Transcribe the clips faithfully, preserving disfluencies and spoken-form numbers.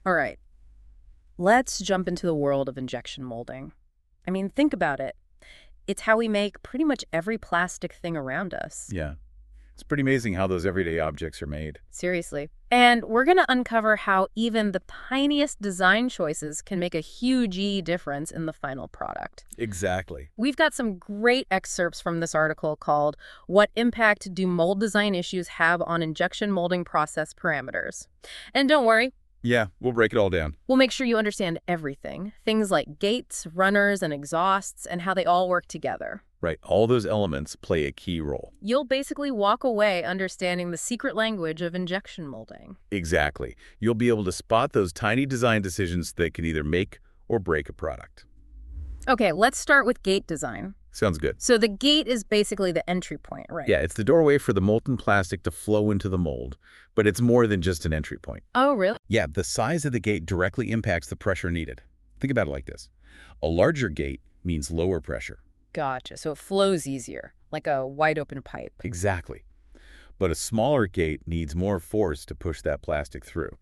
All right, let's jump into the world of injection molding. I mean, think about it. It's how we make pretty much every plastic thing around us. Yeah. It's pretty amazing how those everyday objects are made. Seriously. And we're going to uncover how even the tiniest design choices can make a huge difference in the final product. Exactly. We've got some great excerpts from this article called What Impact Do Mold Design Issues Have on Injection Molding Process Parameters? And don't worry, Yeah, we'll break it all down. we'll make sure you understand everything. Things like gates, runners, and exhausts, and how they all work together. Right, all those elements play a key role. You'll basically walk away understanding the secret language of injection molding. Exactly. You'll be able to spot those tiny design decisions that can either make or break a product. Okay, let's start with gate design. Sounds good. So the gate is basically the entry point, right? Yeah, it's the doorway for the molten plastic to flow into the mold, but it's more than just an entry point. Oh, really? Yeah, the size of the gate directly impacts the pressure needed. Think about it like this. A larger gate means lower pressure. Gotcha. So it flows easier, like a wide open pipe. Exactly. But a smaller gate needs more force to push that plastic through.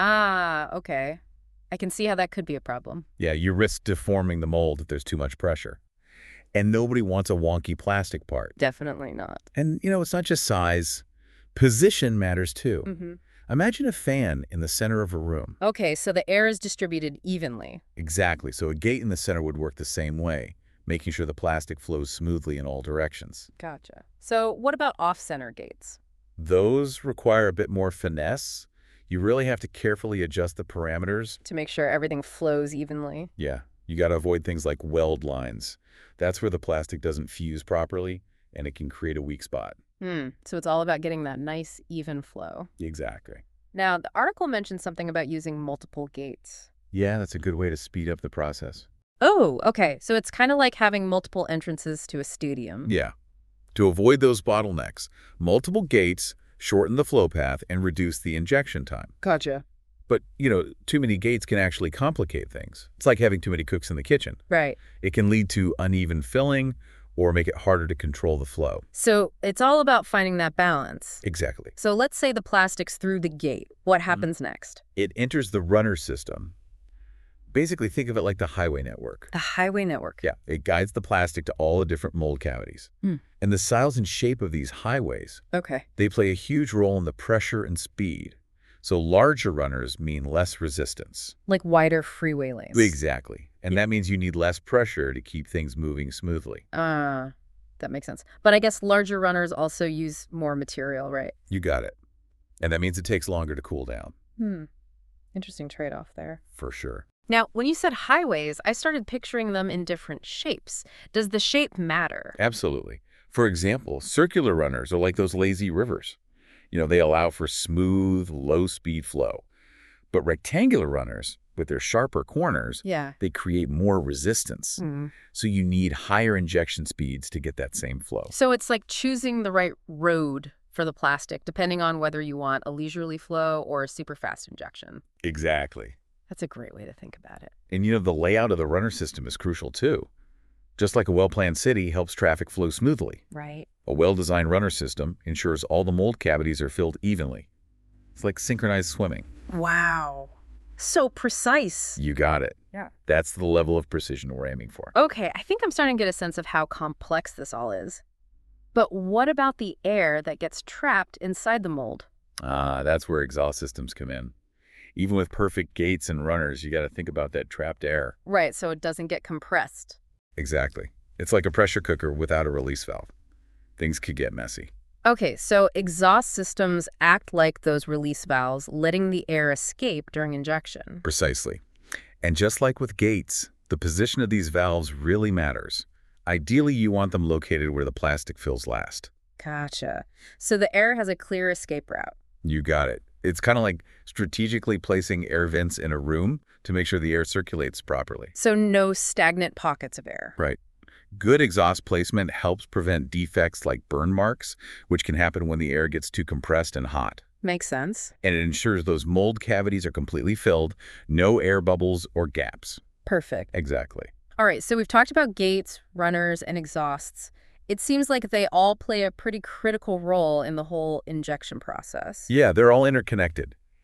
Ah, okay. I can see how that could be a problem. Yeah, you risk deforming the mold if there's too much pressure. And nobody wants a wonky plastic part. Definitely not. And, you know, it's not just size. Position matters too. Mm-hmm. Imagine a fan in the center of a room. Okay, so the air is distributed evenly. Exactly. So a gate in the center would work the same way, making sure the plastic flows smoothly in all directions. Gotcha. So what about off-center gates? Those require a bit more finesse. You really have to carefully adjust the parameters. To make sure everything flows evenly. Yeah, you got to avoid things like weld lines. That's where the plastic doesn't fuse properly, and it can create a weak spot. Hmm. So it's all about getting that nice, even flow. Exactly. Now, the article mentioned something about using multiple gates. Yeah, that's a good way to speed up the process. Oh, okay. So it's kind of like having multiple entrances to a stadium. Yeah. To avoid those bottlenecks, multiple gates shorten the flow path and reduce the injection time. Gotcha. But, you know, too many gates can actually complicate things. It's like having too many cooks in the kitchen. Right. It can lead to uneven filling or make it harder to control the flow. So it's all about finding that balance. Exactly. So let's say the plastic's through the gate. What happens next? It enters the runner system. Basically, think of it like the highway network. The highway network. Yeah, it guides the plastic to all the different mold cavities. Hmm. And the size and shape of these highways, Okay. they play a huge role in the pressure and speed. So larger runners mean less resistance. Like wider freeway lanes. Exactly. And that means you need less pressure to keep things moving smoothly. Ah, that makes sense. But I guess larger runners also use more material, right? You got it. And that means it takes longer to cool down, Hmm. Interesting trade-off there. for sure. Now, when you said highways, I started picturing them in different shapes. Does the shape matter? Absolutely. For example, circular runners are like those lazy rivers. You know, they allow for smooth, low-speed flow. But rectangular runners, with their sharper corners, Yeah. they create more resistance. Hmm. So you need higher injection speeds to get that same flow. So it's like choosing the right road for the plastic, depending on whether you want a leisurely flow or a super fast injection. Exactly. That's a great way to think about it. And you know, the layout of the runner system is crucial too. Just like a well-planned city helps traffic flow smoothly, Right. a well-designed runner system ensures all the mold cavities are filled evenly. It's like synchronized swimming. Wow. So precise. You got it. Yeah. That's the level of precision we're aiming for. Okay, I think I'm starting to get a sense of how complex this all is. But what about the air that gets trapped inside the mold? Ah, that's where exhaust systems come in. Even with perfect gates and runners, you got to think about that trapped air. Right, so it doesn't get compressed. Exactly. It's like a pressure cooker without a release valve. Things could get messy. Okay, so exhaust systems act like those release valves, letting the air escape during injection. Precisely. And just like with gates, the position of these valves really matters. Ideally, you want them located where the plastic fills last. Gotcha. So the air has a clear escape route. You got it. It's kind of like strategically placing air vents in a room to make sure the air circulates properly. So no stagnant pockets of air. Right. Good exhaust placement helps prevent defects like burn marks, which can happen when the air gets too compressed and hot. Makes sense. And it ensures those mold cavities are completely filled, no air bubbles or gaps. Perfect. Exactly. All right, so we've talked about gates, runners, and exhausts. It seems like they all play a pretty critical role in the whole injection process. Yeah, they're all interconnected.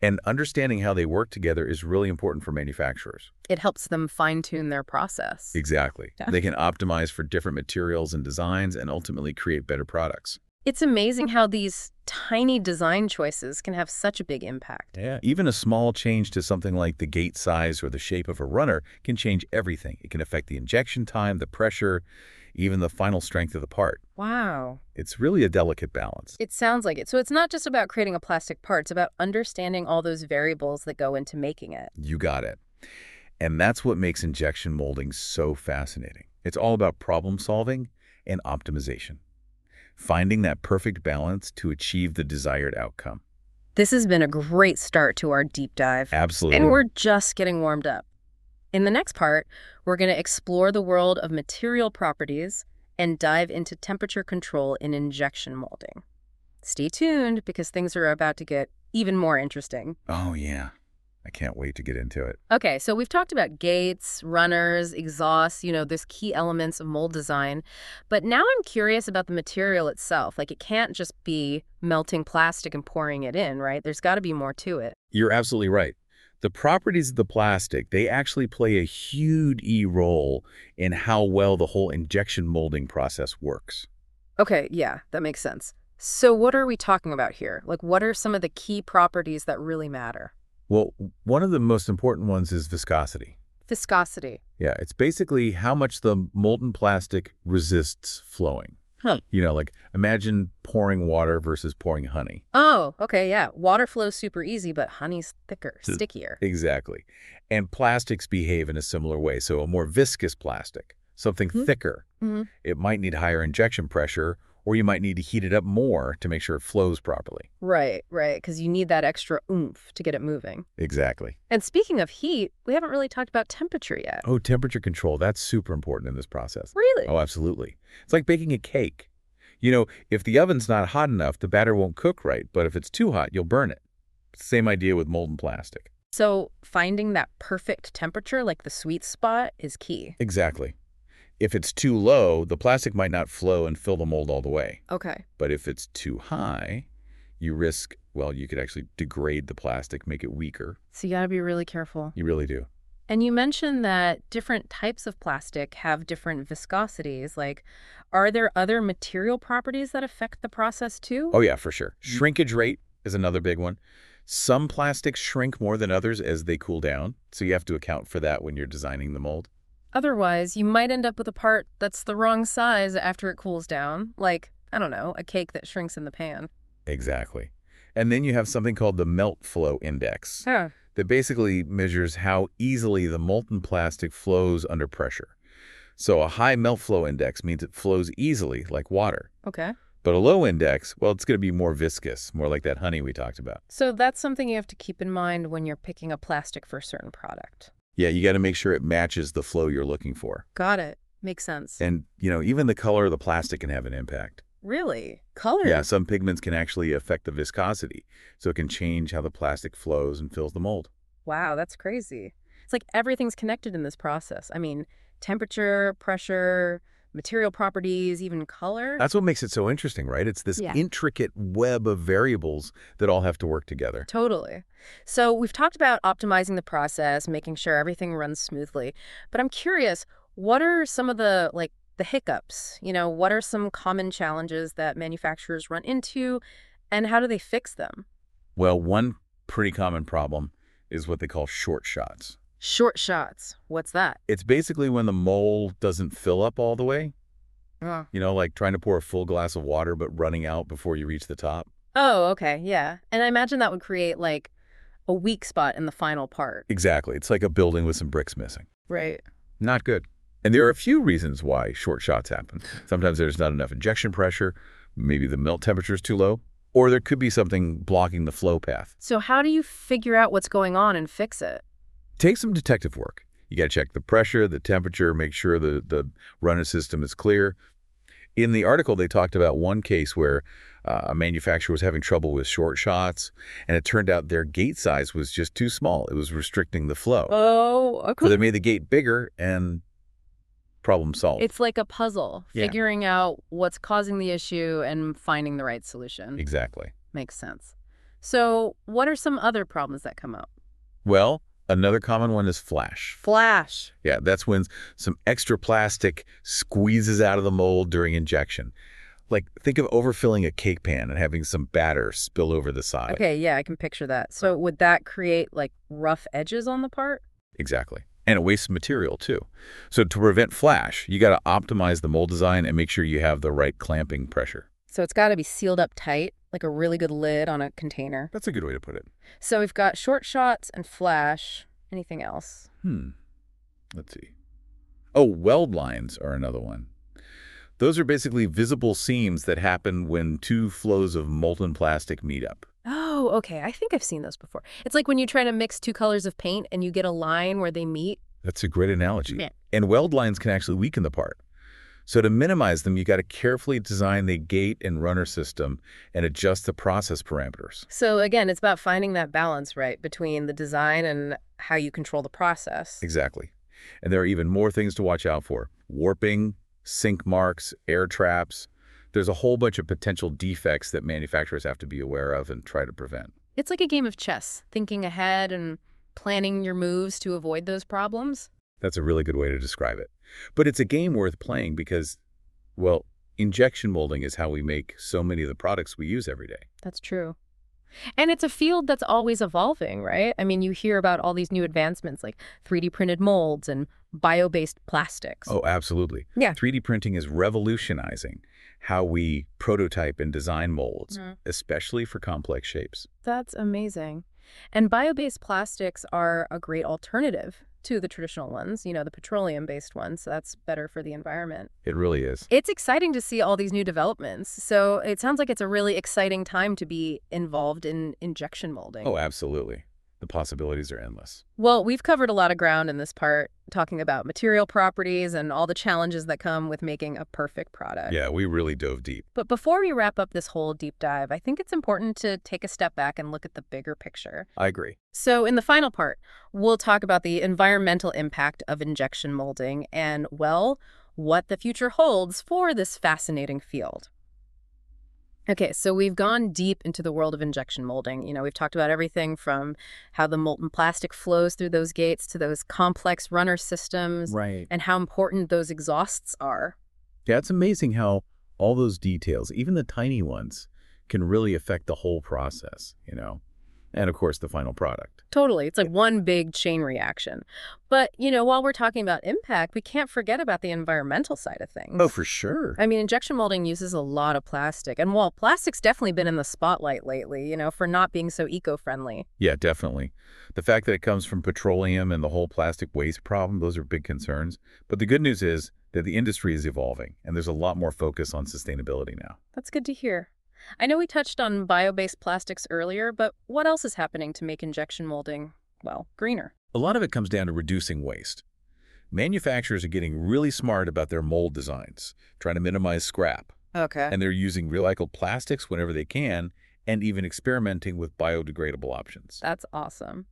And understanding how they work together is really important for manufacturers. It helps them fine-tune their process. Exactly. Yeah. They can optimize for different materials and designs and ultimately create better products. It's amazing how these tiny design choices can have such a big impact. Yeah. Even a small change to something like the gate size or the shape of a runner can change everything. It can affect the injection time, the pressure, even the final strength of the part. Wow. It's really a delicate balance. It sounds like it. So it's not just about creating a plastic part. It's about understanding all those variables that go into making it. You got it. And that's what makes injection molding so fascinating. It's all about problem solving and optimization, finding that perfect balance to achieve the desired outcome. This has been a great start to our deep dive. Absolutely. And we're just getting warmed up. In the next part, we're going to explore the world of material properties and dive into temperature control in injection molding. Stay tuned because things are about to get even more interesting. Oh, yeah. I can't wait to get into it. Okay, so we've talked about gates, runners, exhausts, you know, those key elements of mold design. But now I'm curious about the material itself. Like, it can't just be melting plastic and pouring it in, right? There's got to be more to it. You're absolutely right. The properties of the plastic, they actually play a huge E role in how well the whole injection molding process works. Okay, yeah, that makes sense. So what are we talking about here? Like, what are some of the key properties that really matter? Well, one of the most important ones is viscosity. Viscosity. Yeah, it's basically how much the molten plastic resists flowing. Huh. You know, like imagine pouring water versus pouring honey. Oh, okay, yeah. Water flows super easy, but honey's thicker, stickier. Exactly. And plastics behave in a similar way. So a more viscous plastic, something Mm-hmm. thicker, Mm-hmm. it might need higher injection pressure, or you might need to heat it up more to make sure it flows properly. Right, right, because you need that extra oomph to get it moving. Exactly. And speaking of heat, we haven't really talked about temperature yet. Oh, temperature control, that's super important in this process. Really? Oh, absolutely. It's like baking a cake. You know, if the oven's not hot enough, the batter won't cook right, but if it's too hot, you'll burn it. Same idea with molten plastic. So finding that perfect temperature, like the sweet spot, is key. Exactly. If it's too low, the plastic might not flow and fill the mold all the way. Okay. But if it's too high, you risk, well, you could actually degrade the plastic, make it weaker. So you gotta be really careful. You really do. And you mentioned that different types of plastic have different viscosities. Like, are there other material properties that affect the process too? Oh, yeah, for sure. Shrinkage rate is another big one. Some plastics shrink more than others as they cool down, so you have to account for that when you're designing the mold. Otherwise, you might end up with a part that's the wrong size after it cools down. Like, I don't know, a cake that shrinks in the pan. Exactly. And then you have something called the melt flow index Huh. that basically measures how easily the molten plastic flows under pressure. So a high melt flow index means it flows easily, like water. Okay. But a low index, well, it's going to be more viscous, more like that honey we talked about. So that's something you have to keep in mind when you're picking a plastic for a certain product. Yeah, you got to make sure it matches the flow you're looking for. Got it. Makes sense. And, you know, even the color of the plastic can have an impact. Really? Color? Yeah, some pigments can actually affect the viscosity, so it can change how the plastic flows and fills the mold. Wow, that's crazy. It's like everything's connected in this process. I mean, temperature, pressure, material properties, even color. That's what makes it so interesting, right? It's this Yeah. intricate web of variables that all have to work together. Totally. So we've talked about optimizing the process, making sure everything runs smoothly. But I'm curious, what are some of the, like, the hiccups? You know, what are some common challenges that manufacturers run into, and how do they fix them? Well, one pretty common problem is what they call short shots. Short shots. What's that? It's basically when the mold doesn't fill up all the way. Oh. You know, like trying to pour a full glass of water but running out before you reach the top. Oh, okay, yeah. And I imagine that would create, like, a weak spot in the final part. Exactly. It's like a building with some bricks missing. Right. Not good. And there are a few reasons why short shots happen. Sometimes there's not enough injection pressure, maybe the melt temperature is too low, or there could be something blocking the flow path. So how do you figure out what's going on and fix it? Take some detective work. You got to check the pressure, the temperature, make sure the, the runner system is clear. In the article, they talked about one case where uh, a manufacturer was having trouble with short shots, and it turned out their gate size was just too small. It was restricting the flow. Oh, So okay. they made the gate bigger, and problem solved. It's like a puzzle, Yeah. figuring out what's causing the issue and finding the right solution. Exactly. Makes sense. So what are some other problems that come up? Well, another common one is flash. Flash. Yeah, that's when some extra plastic squeezes out of the mold during injection. Like, think of overfilling a cake pan and having some batter spill over the side. Okay, yeah, I can picture that. So would that create like rough edges on the part? Exactly. And it wastes material, too. So to prevent flash, you got to optimize the mold design and make sure you have the right clamping pressure. So it's got to be sealed up tight, like a really good lid on a container. That's a good way to put it. So we've got short shots and flash. Anything else? Hmm. Let's see. Oh, weld lines are another one. Those are basically visible seams that happen when two flows of molten plastic meet up. Oh, okay. I think I've seen those before. It's like when you try to mix two colors of paint and you get a line where they meet. That's a great analogy. Yeah. And weld lines can actually weaken the part. So to minimize them, you got to carefully design the gate and runner system and adjust the process parameters. So again, it's about finding that balance, right, between the design and how you control the process. Exactly. And there are even more things to watch out for. Warping, sink marks, air traps. There's a whole bunch of potential defects that manufacturers have to be aware of and try to prevent. It's like a game of chess, thinking ahead and planning your moves to avoid those problems. That's a really good way to describe it. But it's a game worth playing because, well, injection molding is how we make so many of the products we use every day. That's true. And it's a field that's always evolving, right? I mean, you hear about all these new advancements like three D printed molds and bio-based plastics. Oh, absolutely. Yeah. three D printing is revolutionizing how we prototype and design molds, Mhm. especially for complex shapes. That's amazing. And bio-based plastics are a great alternative to the traditional ones, you know, the petroleum-based ones. So that's better for the environment. It really is. It's exciting to see all these new developments. So it sounds like it's a really exciting time to be involved in injection molding. Oh, absolutely. The possibilities are endless. Well, we've covered a lot of ground in this part, talking about material properties and all the challenges that come with making a perfect product. Yeah, we really dove deep. But before we wrap up this whole deep dive, I think it's important to take a step back and look at the bigger picture. I agree. So in the final part, we'll talk about the environmental impact of injection molding and, well, what the future holds for this fascinating field. Okay, so we've gone deep into the world of injection molding. You know, we've talked about everything from how the molten plastic flows through those gates to those complex runner systems Right. and how important those exhausts are. Yeah, it's amazing how all those details, even the tiny ones, can really affect the whole process, you know? And, of course, the final product. Totally. It's like one big chain reaction. But, you know, while we're talking about impact, we can't forget about the environmental side of things. Oh, for sure. I mean, injection molding uses a lot of plastic. And while plastic's definitely been in the spotlight lately, you know, for not being so eco-friendly. Yeah, definitely. The fact that it comes from petroleum and the whole plastic waste problem, those are big concerns. But the good news is that the industry is evolving, and there's a lot more focus on sustainability now. That's good to hear. I know we touched on bio-based plastics earlier, but what else is happening to make injection molding, well, greener? A lot of it comes down to reducing waste. Manufacturers are getting really smart about their mold designs, trying to minimize scrap. Okay. And they're using recycled plastics whenever they can, and even experimenting with biodegradable options. That's awesome.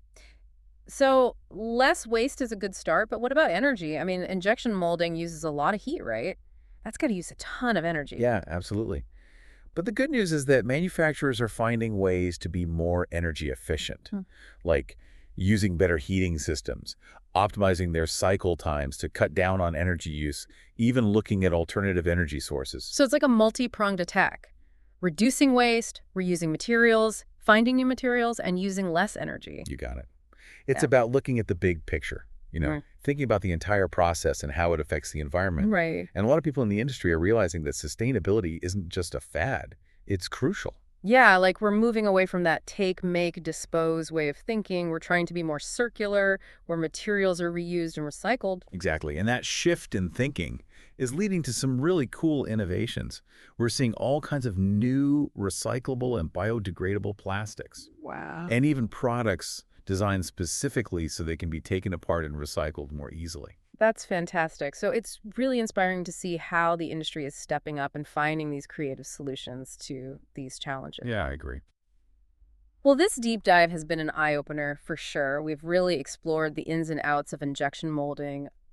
So less waste is a good start, but what about energy? I mean, injection molding uses a lot of heat, right? That's got to use a ton of energy. Yeah, absolutely. But the good news is that manufacturers are finding ways to be more energy efficient, Hmm. like using better heating systems, optimizing their cycle times to cut down on energy use, even looking at alternative energy sources. So it's like a multi-pronged attack. Reducing waste, reusing materials, finding new materials, and using less energy. You got it. It's Yeah. about looking at the big picture, you know, Right. thinking about the entire process and how it affects the environment. Right. And a lot of people in the industry are realizing that sustainability isn't just a fad, it's crucial. Yeah, like we're moving away from that take, make, dispose way of thinking. We're trying to be more circular, where materials are reused and recycled. Exactly. And that shift in thinking is leading to some really cool innovations. We're seeing all kinds of new recyclable and biodegradable plastics, Wow. and even products designed specifically so they can be taken apart and recycled more easily. That's fantastic. So it's really inspiring to see how the industry is stepping up and finding these creative solutions to these challenges. Yeah, I agree. Well, this deep dive has been an eye-opener for sure. We've really explored the ins and outs of injection molding,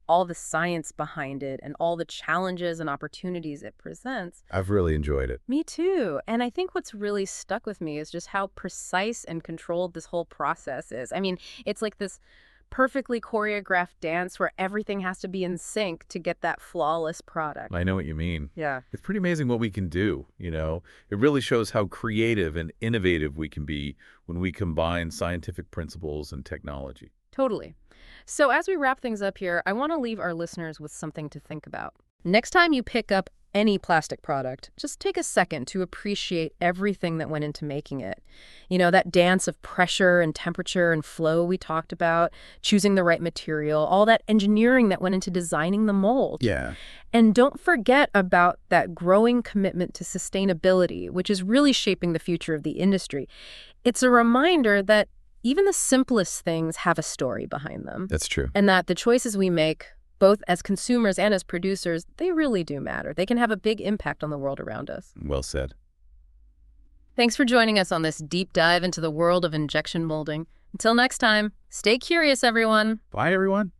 all the science behind it and all the challenges and opportunities it presents. I've really enjoyed it. Me too. And I think what's really stuck with me is just how precise and controlled this whole process is. I mean, it's like this perfectly choreographed dance where everything has to be in sync to get that flawless product. I know what you mean. Yeah. It's pretty amazing what we can do, you know? It really shows how creative and innovative we can be when we combine scientific principles and technology. Totally. So as we wrap things up here, I want to leave our listeners with something to think about. Next time you pick up any plastic product, just take a second to appreciate everything that went into making it. You know, that dance of pressure and temperature and flow we talked about, choosing the right material, all that engineering that went into designing the mold. Yeah. And don't forget about that growing commitment to sustainability, which is really shaping the future of the industry. It's a reminder that even the simplest things have a story behind them. That's true. And that the choices we make, both as consumers and as producers, they really do matter. They can have a big impact on the world around us. Well said. Thanks for joining us on this deep dive into the world of injection molding. Until next time, stay curious, everyone. Bye, everyone.